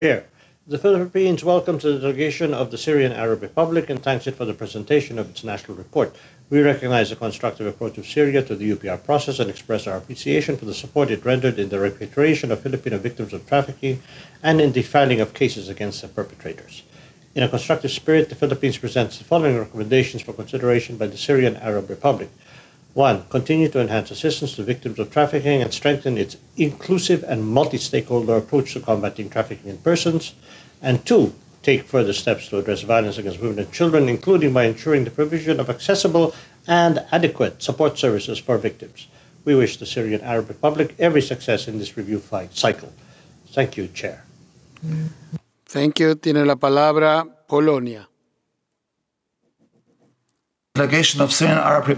Chair, the Philippines welcomes the delegation of the Syrian Arab Republic and thanks it for the presentation of its national report. We recognize the constructive approach of Syria to the UPR process and express our appreciation for the support it rendered in the repatriation of Filipino victims of trafficking and in the filing of cases against the perpetrators. In a constructive spirit, the Philippines presents the following recommendations for consideration by the Syrian Arab Republic. One, continue to enhance assistance to victims of trafficking and strengthen its inclusive and multi stakeholder approach to combating trafficking in persons. And two, take further steps to address violence against women and children, including by ensuring the provision of accessible and adequate support services for victims. We wish the Syrian Arab Republic every success in this review cycle. Thank you, Chair. Thank you. Tiene la palabra Polonia. Delegation of Syrian Arab